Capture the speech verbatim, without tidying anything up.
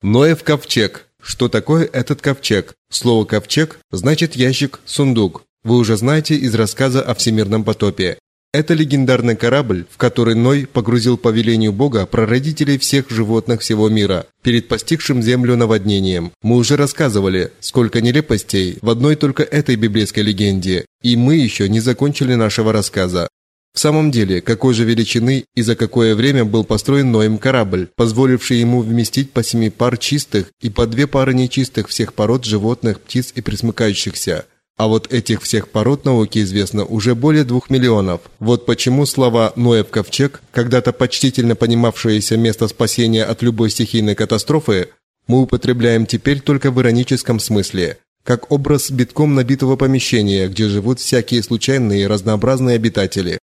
Ноев ковчег. Что такое этот ковчег? Слово «ковчег» значит ящик, сундук. Вы уже знаете из рассказа о всемирном потопе. Это легендарный корабль, в который Ной погрузил по велению Бога прародителей всех животных всего мира перед постигшим землю наводнением. Мы уже рассказывали, сколько нелепостей в одной только этой библейской легенде, и мы еще не закончили нашего рассказа. В самом деле, какой же величины и за какое время был построен Ноем корабль, позволивший ему вместить по семи пар чистых и по две пары нечистых всех пород животных, птиц и пресмыкающихся? А вот этих всех пород науке известно уже более двух миллионов. Вот почему слова «Ноев ковчег», когда-то почтительно понимавшееся место спасения от любой стихийной катастрофы, мы употребляем теперь только в ироническом смысле, как образ битком набитого помещения, где живут всякие случайные и разнообразные обитатели.